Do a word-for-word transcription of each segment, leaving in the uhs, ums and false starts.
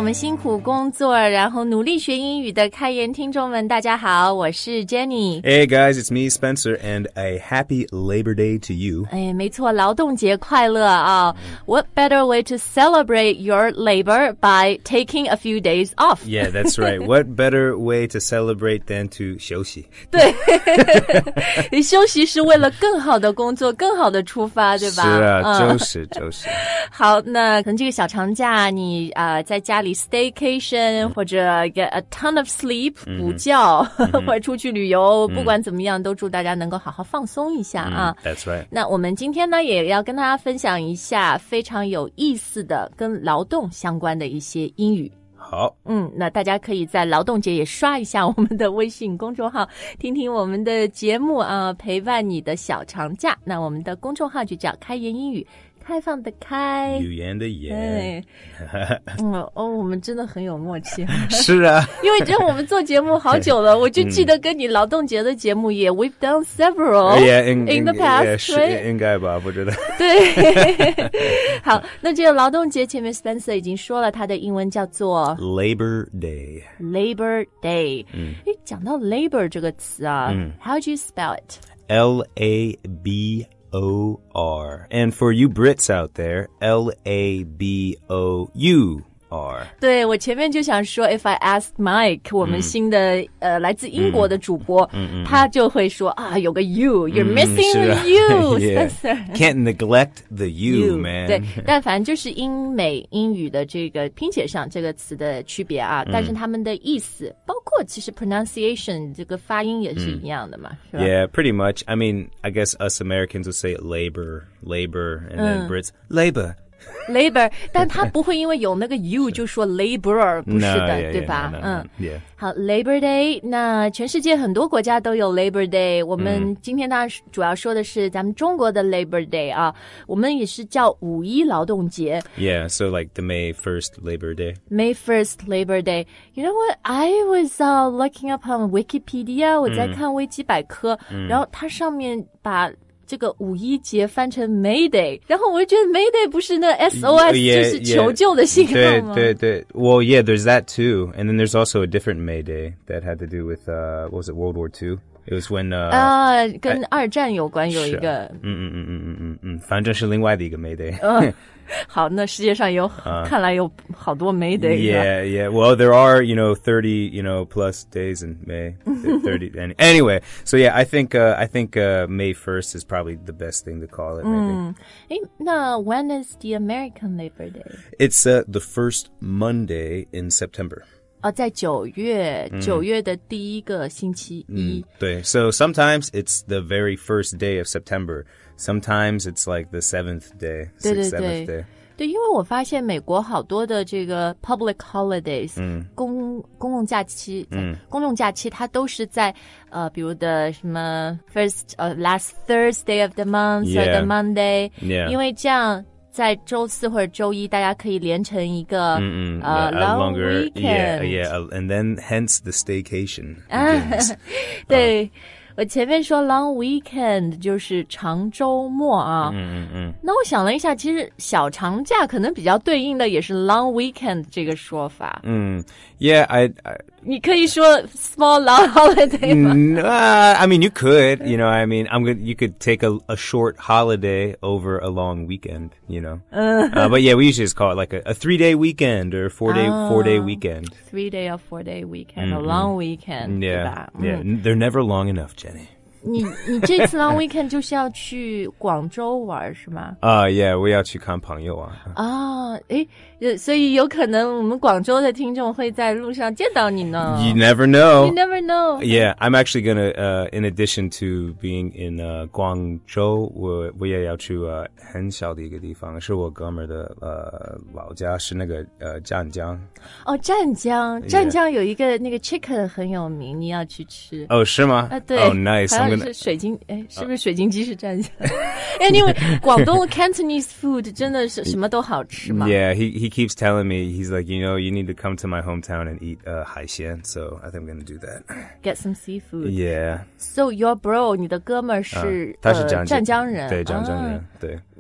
们辛苦工作然后努力学英语的开言听众们大家好，我是 Jenny。 Hey guys, it's me Spencer and a happy Labor Day to you. 哎，没错，劳动节快乐啊。 What better way to celebrate your labor by taking a few days off? Yeah, that's right. What better way to celebrate than to 休息？ 对你休息是为了更好的工作更好的出发对吧？ 是啊， 嗯、 就是就是好，那可能这个小长假你啊、呃、在家里 staycation、嗯、或者 get a ton of sleep 补觉、嗯、或者出去旅游、嗯、不管怎么样都祝大家能够好好放松一下、嗯、啊。 That's right. 那我们今天呢也要跟大家分享一下非常有意思的跟劳动相关的一些英语。 好， 嗯，那大家可以在劳动节也刷一下我们的微信公众号，听听我们的节目啊，陪伴你的小长假。那我们的公众号就叫开言英语，开放的开， 语言的言。 嗯，哦，我们真的很有默契。 是啊， 因为这我们做节目好久了，我就记得跟你劳动节的节目也 we've done several yeah, in, in the past, yeah, right? 应该吧，我觉得。 对，好，那这个劳动节前面 Spencer 已经说了，它的英文叫做 Labor Day. Labor Day。嗯，诶，讲到 labor 这个词啊，嗯 ，How do you spell it? L A B O R. And for you Brits out there, L A B O U R. 对，我前面就想说 if I asked Mike 我们新的、嗯、呃来自英国的主播、嗯、他就会说啊有个 U you're missing the U、 yeah. Can't neglect the U, man. 对，但反正就是英美英语的这个拼写上这个词的区别啊、嗯、但是他们的意思包括其实 pronunciation 这个发音也是一样的嘛、嗯、是吧？ Yeah, pretty much. I mean, I guess us Americans would say labor, labor, and then、嗯、Brits, labor labor 但他不会因为有那个 U 就说 laborer 不是的、no, yeah, 对吧 yeah, no, no, 嗯 yeah. 好 Labor Day 那全世界很多国家都有 Labor Day 我们今天当然主要说的是咱们中国的 Labor Day 啊我们也是叫五一劳动节 Yeah, so like the May first Labor Day May first Labor Day You know what? I was、uh, looking up on Wikipedia 我在看维基百科、嗯、然后它上面把这个五一节翻成 May Day 然后我就觉得 May Day 不是那 S O S、yeah, 就是求救的信号吗？ 对对对 Well, yeah, there's that too. And then there's also a different May Day that had to do with, uh, what was it, World War Two? It was when, uh... 啊，跟二战有关有一个嗯嗯嗯嗯嗯嗯嗯反正是另外的一个 May Day 嗯好，那世界上有、uh, 看来有好多 May Day Yeah, yeah. Well, there are, you know, thirty, you know, plus days in May. thirty Anyway, so yeah, I think uh, I think uh, May first is probably the best thing to call it, maybe. 嗯，诶，那 when is the American Labor Day? It's uh, the first Monday in September. 哦，在九月，九月的第一个星期一。 嗯，对 So sometimes it's the very first day of September. Sometimes it's like the seventh day, sixth, seventh day. 对，因为我发现美国好多的这个 public holidays， 嗯，公公共假期，嗯，公众假期它都是在呃，比如的什么 first 呃 last Thursday of the month yeah. or the Monday， yeah. 因为这样。在周四或者周一大家可以连成一个、 嗯嗯、 uh, long longer, weekend yeah, yeah, and then hence the staycation begins. 对、uh. 我前面说 long weekend 就是长周末啊嗯嗯嗯那我想了一下其实小长假可能比较对应的也是 long weekend 这个说法嗯 Yeah, I, I 你可以说 small long holiday 吗 uh, I mean, you could, you know, I mean, I'm gonna, you could take a, a short holiday over a long weekend, you know. Uh, uh, but yeah, we usually just call it like a, a three-day weekend or four-day, uh, four-day weekend. Three-day or four-day weekend, mm-hmm. a long weekend, yeah, 对吧 yeah. Mm. They're never long enough, Jenny. 你你这次 long weekend 就是要去广州玩是吗？ 啊、uh, yeah, 我要去看朋友啊。 啊，诶，所以有可能我们广州的听众会在路上见到你呢。 You never know. You never know. Yeah, I'm actually gonna, uh, in addition to being in uh, 广州，我我也要去呃很小的一个地方，是我哥们儿的呃老家，是那个呃湛江。 哦，湛江，湛江有一个那个 chicken 很有名，你要去吃。 哦，是吗？ 啊，对。 Oh, nice. 是水晶，哎，是不是水晶鸡是湛江？哎，因为广东 Cantonese food 真的是什么都好吃嘛。 Yeah, he he keeps telling me, he's like, you know, you need to come to my hometown and eat uh, 海鲜 So I think I'm gonna do that. Get some seafood. Yeah. So your bro, 你的哥们儿是、 啊、他是呃、湛江人， 对，湛江人，对。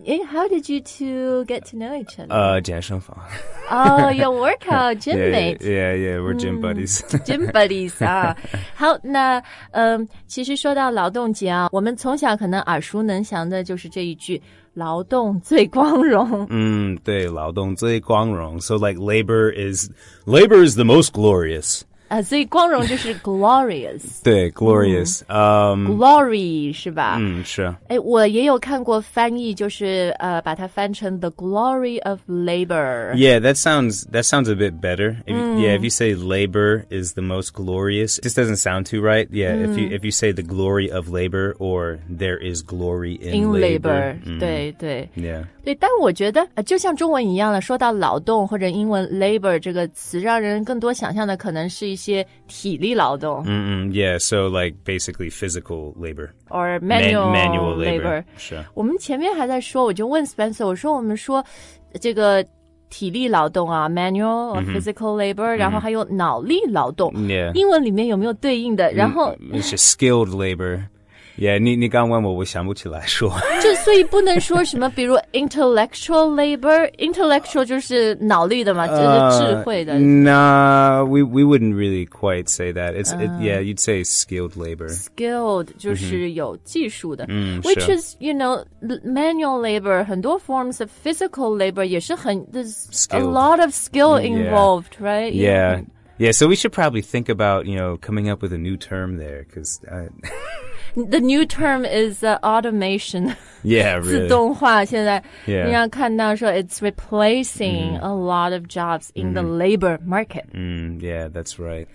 how did you two get to know each other? Uh, 健身房 Oh, your workout gym yeah, mates. Yeah, yeah, yeah, we're gym buddies. Gym buddies 啊。好，那嗯，其实说到劳动节啊，我们从小可能耳熟能详的就是这一句“劳动最光荣”。 嗯，对，劳动最光荣。So like labor is labor is the most glorious. 啊，所以光荣就是 glorious。 对 glorious. 嗯、um, glory 是吧？ 嗯，是。 哎，我也有看过翻译，就是呃，把它翻成 the glory of labor. Yeah, that sounds that sounds a bit better. If, mm. Yeah, if you say labor is the most glorious, this doesn't sound too right. Yeah, mm. if you if you say the glory of labor or there is glory in, in labor. labor. 嗯、对对。 Yeah. 对，但我觉得呃，就像中文一样了，说到劳动或者英文 labor 这个词，让人更多想象的可能是一些体力劳动。 嗯嗯 Yeah, so like basically physical labor. Or manual, Man, manual labor. labor. 是。 我们前面还在说，我就问 Spencer， 我说我们说这个体力劳动啊 ，manual or physical labor，、嗯、然后还有脑力劳动。 Yeah. 英文里面有没有对应的？然后 It's just skilled labor.Yeah, 你你刚问我，我想不起来说。 就所以不能说什么，比如 intellectual labor，intellectual 就是脑力的嘛，就是智慧的。 Uh, nah, we we wouldn't really quite say that. It's it, yeah, you'd say skilled labor. Skilled 就是有技术的。 嗯 Which is you know manual labor， 很多 forms of physical labor 也是很 there's a lot of skill involved, yeah. right? Yeah. Yeah, so we should probably think about, you know, coming up with a new term there, because... Uh, The new term is uh, automation. Yeah, really. 自动化现在 Yeah. 你要看到说 it's replacing、mm. a lot of jobs in、mm. the labor market. Mm, yeah, that's right.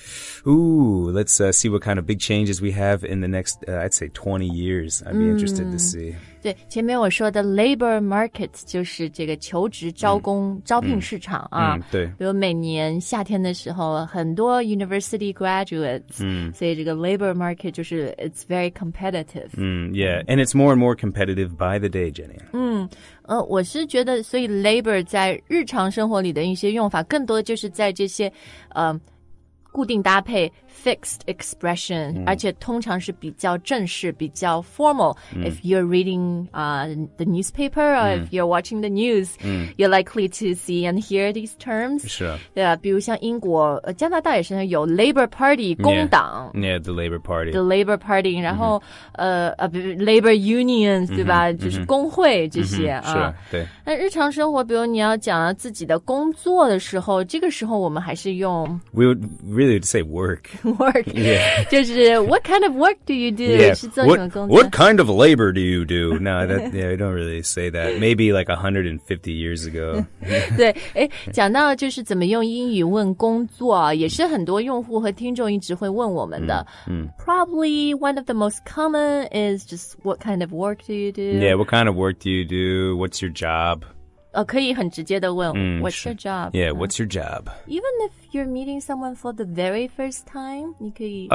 Ooh, let's uh, see what kind of big changes we have in the next, uh, I'd say twenty years. I'd be mm. interested to see. 对，前面我说的 labor market 就是这个求职招工、嗯、招聘市场啊、 嗯。对。 比如每年夏天的时候，很多 university graduates， 嗯， 所以这个 labor market 就是 it's very competitive。 嗯 ，yeah, and it's more and more competitive by the day, Jenny. 嗯，呃，我是觉得，所以 labor 在日常生活里的一些用法，更多就是在这些呃。固定搭配 fixed expression、嗯、而且通常是比较正式比较 formal、嗯、if you're reading、uh, the newspaper or、嗯、if you're watching the news、嗯、you're likely to see and hear these terms 是啊对啊比如像英国呃加拿大也是有 Labour Party 工党 yeah, yeah the Labour Party the Labour Party 然后、嗯、呃呃 Labour Unions 对吧、嗯、就是工会这些、 嗯、啊是对那日常生活比如你要讲自己的工作的时候这个时候我们还是用 we would really say work. Work. Yeah. 就是 what kind of work do you do? Yeah. 是做什么工作 What, what kind of labor do you do? No, that, yeah, we don't really say that. Maybe like one hundred fifty years ago. 对，诶，讲到就是怎么用英语问工作啊，也是很多用户和听众一直会问我们的。 嗯 Probably one of the most common is just what kind of work do you do? Yeah, what kind of work do you do? What's your job? 呃，可以很直接的问、 嗯、 What's your job? Yeah, what's your job? Even if you're meeting someone for the very first time, 你可以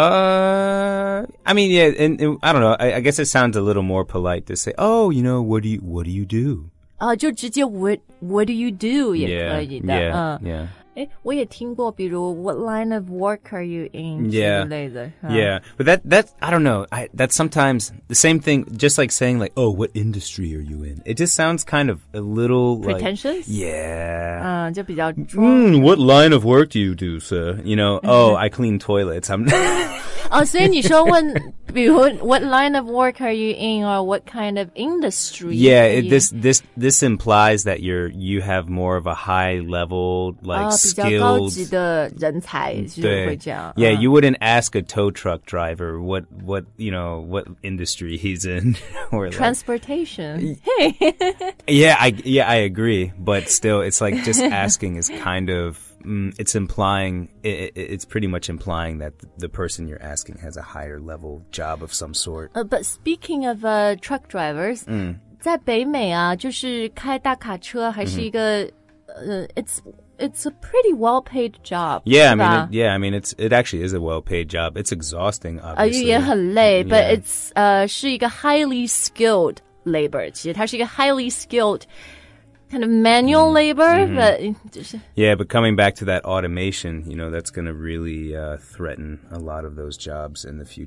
Uh, I mean, yeah, and, and I don't know. I, I guess it sounds a little more polite to say, "Oh, you know, what do you what do you do?" 啊、uh, 就直接 What What do you do 也可以的， yeah, 嗯 yeah. 诶，我也听过，比如 What line of work are you in? Yeah, 之类的 yeah. But that that I don't know. I that's sometimes the same thing. Just like saying like, "Oh, what industry are you in?" It just sounds kind of a little pretentious. Like, yeah. 嗯，就比较装。 Mm, what line of work do you do, sir? You know, oh, I clean toilets. I'm. 哦，所以你说问，比如 What line of work are you in, or what kind of industry? Yeah, it, this this this implies that you're you have more of a high level like skilled. 比较高级的人才就是会这样。 Yeah, you wouldn't ask a tow truck driver what what you know what industry he's in or like, transportation. Hey. Yeah, I yeah I agree, but still, it's like just asking is kind of. Mm, it's implying, it, it, it's pretty much implying that the person you're asking has a higher level job of some sort. Uh, but speaking of uh, truck drivers, 嗯， 在北美啊，就是开大卡车还是一个，呃、uh, ，it's it's a pretty well paid job. Yeah, I mean, it, yeah, I mean, it's it actually is a well paid job. It's exhausting, obviously. 呃，也很累 yeah. ，but it's 呃、uh, 是一个 highly skilled labor. 其实它是一个 highly skilled. Kind of manual labor, mm-hmm. but yeah, but coming back to that automation, you know, that's going to really uh, threaten a lot of those jobs in the future.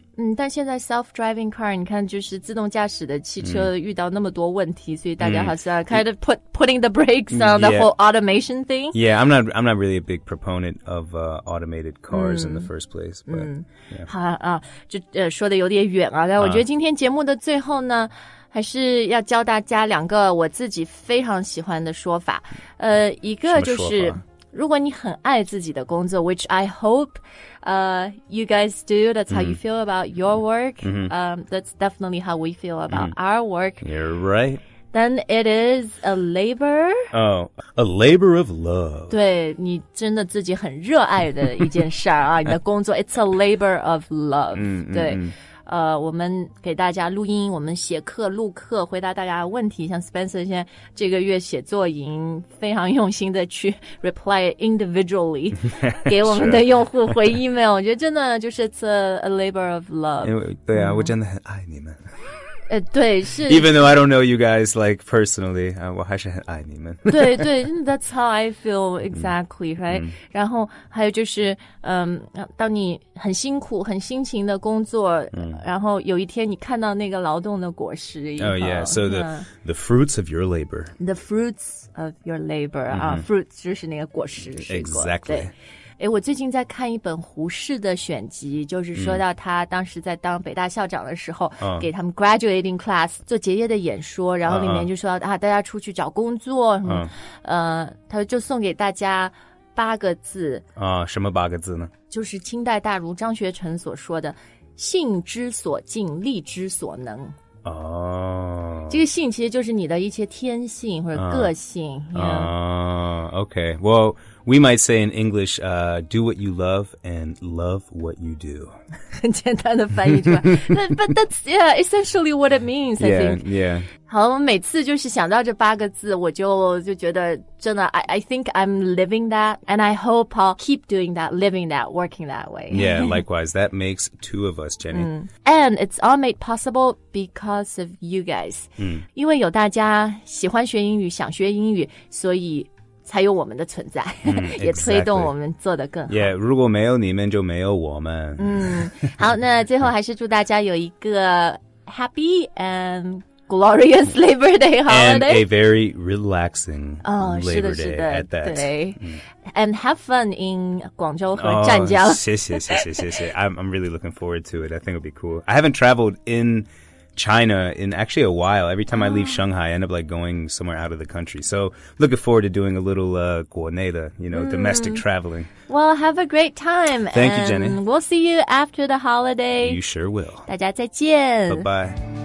嗯，但现在 self-driving car 你看就是自动驾驶的汽车遇到那么多问题，所以大家好像 kind of put putting the brakes on the whole automation thing. Yeah, I'm not I'm not really a big proponent of uh, automated cars in the first place, but yeah. 好啊，就呃说的有点远啊，但我觉得今天节目的最后呢，还是要教大家两个我自己非常喜欢的说法。呃，一个就是如果你很爱自己的工作 which I hope uh, you guys do, that's how you feel about your work. Mm-hmm. Um, that's definitely how we feel about mm-hmm. our work. You're right. Then it is a labor. Oh, a labor of love. 对，你真的自己很热爱的一件事儿啊，你的工作 it's a labor of love. 嗯， 对。 嗯呃，我们给大家录音，我们写课录课，回答大家的问题。像 Spencer 现在这个月写作已经非常用心的去 reply individually 给我们的用户回 email， 我觉得真的就是 it's a, a labor of love。 因为对啊，我真的很爱你们。 呃，对，是。 Even though I don't know you guys like personally, 啊，我还是很爱你们。 对对 ，That's how I feel exactly, right？、嗯、然后还有就是，嗯，当你很辛苦、很辛勤的工作，嗯、然后有一天你看到那个劳动的果实以后 ，Oh yeah, so the、嗯、the fruits of your labor. The fruits of your labor、嗯、啊 ，fruits 就是那个果实水果。 Exactly. 对。诶，我最近在看一本胡适的选集，就是说到他当时在当北大校长的时候，嗯、给他们 graduating class 做结业的演说，然后里面就说、嗯、啊，大家出去找工作，嗯，呃，他就送给大家八个字啊，什么八个字呢？ 就是清代大儒张学成所说的“性之所敬，力之所能”。 哦， 这个性其实就是你的一些天性或者个性。 啊、uh, uh, okay. Well, we might say in English, uh, do what you love and love what you do. 很简单的翻译出来。but, but that's yeah, essentially what it means, I yeah, think. Yeah. 好，我每次就是想到这八个字，我就就觉得真的 I, I think I'm living that, and I hope I'll keep doing that, living that, working that way. Yeah, likewise. That makes two of us, Jenny. 嗯 And it's all made possible because of you guys. 嗯， 因为有大家喜欢学英语，想学英语，所以才有我们的存在， 嗯、 也推动我们做得更好。 Yeah, 如果没有你们就没有我们。 嗯，好，那最后还是祝大家有一个 happy and glorious Labor Day holiday. And a very relaxing oh, Labor 是的, Day 是的, at that. 对、嗯、And have fun in 广州和湛江。 Oh, 谢谢谢谢谢谢 I'm, I'm really looking forward to it. I think it'll be cool. I haven't traveled in China in actually a while. Every time I leave Shanghai, I end up like going somewhere out of the country. So looking forward to doing a little uh, 国内的, you know, mm. domestic traveling. Well, have a great time. Thank and you, Jenny. We'll see you after the holiday. You sure will. 大家再见。 Bye-bye.